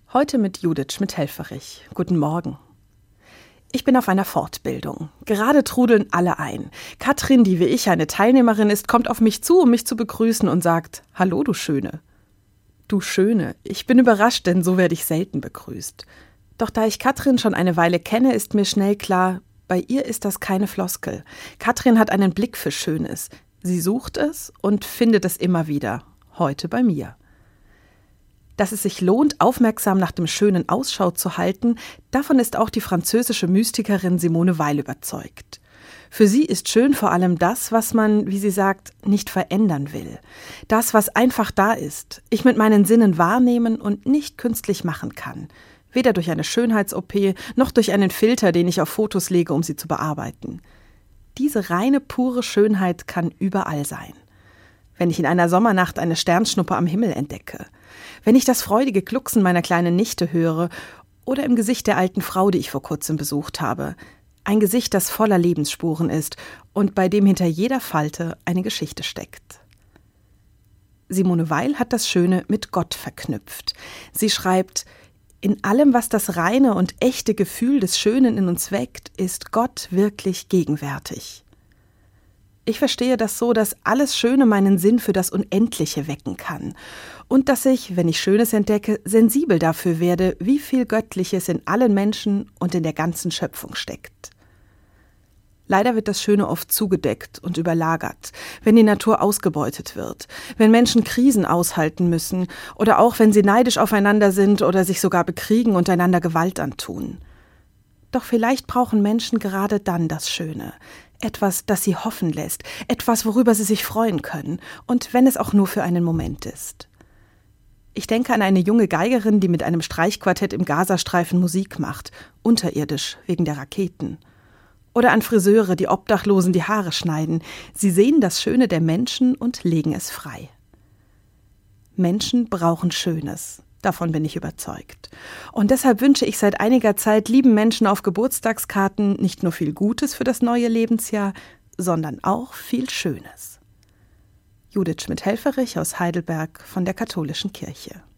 Heute mit Judith Schmidt-Helfferich. Guten Morgen. Ich bin auf einer Fortbildung. Gerade trudeln alle ein. Katrin, die wie ich eine Teilnehmerin ist, kommt auf mich zu, um mich zu begrüßen und sagt: Hallo, du Schöne. Du Schöne. Ich bin überrascht, denn so werde ich selten begrüßt. Doch da ich Katrin schon eine Weile kenne, ist mir schnell klar, bei ihr ist das keine Floskel. Katrin hat einen Blick für Schönes. Sie sucht es und findet es immer wieder. Heute bei mir. Dass es sich lohnt, aufmerksam nach dem Schönen Ausschau zu halten, davon ist auch die französische Mystikerin Simone Weil überzeugt. Für sie ist schön vor allem das, was man, wie sie sagt, nicht verändern will. Das, was einfach da ist, ich mit meinen Sinnen wahrnehmen und nicht künstlich machen kann. Weder durch eine Schönheits-OP, noch durch einen Filter, den ich auf Fotos lege, um sie zu bearbeiten. Diese reine, pure Schönheit kann überall sein. Wenn ich in einer Sommernacht eine Sternschnuppe am Himmel entdecke, wenn ich das freudige Glucksen meiner kleinen Nichte höre oder im Gesicht der alten Frau, die ich vor kurzem besucht habe. Ein Gesicht, das voller Lebensspuren ist und bei dem hinter jeder Falte eine Geschichte steckt. Simone Weil hat das Schöne mit Gott verknüpft. Sie schreibt: In allem, was das reine und echte Gefühl des Schönen in uns weckt, ist Gott wirklich gegenwärtig. Ich verstehe das so, dass alles Schöne meinen Sinn für das Unendliche wecken kann und dass ich, wenn ich Schönes entdecke, sensibel dafür werde, wie viel Göttliches in allen Menschen und in der ganzen Schöpfung steckt. Leider wird das Schöne oft zugedeckt und überlagert, wenn die Natur ausgebeutet wird, wenn Menschen Krisen aushalten müssen oder auch wenn sie neidisch aufeinander sind oder sich sogar bekriegen und einander Gewalt antun. Doch vielleicht brauchen Menschen gerade dann das Schöne. Etwas, das sie hoffen lässt, etwas, worüber sie sich freuen können, und wenn es auch nur für einen Moment ist. Ich denke an eine junge Geigerin, die mit einem Streichquartett im Gazastreifen Musik macht, unterirdisch wegen der Raketen. Oder an Friseure, die Obdachlosen die Haare schneiden. Sie sehen das Schöne der Menschen und legen es frei. Menschen brauchen Schönes. Davon bin ich überzeugt. Und deshalb wünsche ich seit einiger Zeit lieben Menschen auf Geburtstagskarten nicht nur viel Gutes für das neue Lebensjahr, sondern auch viel Schönes. Judith Schmidt-Helfferich aus Heidelberg von der Katholischen Kirche.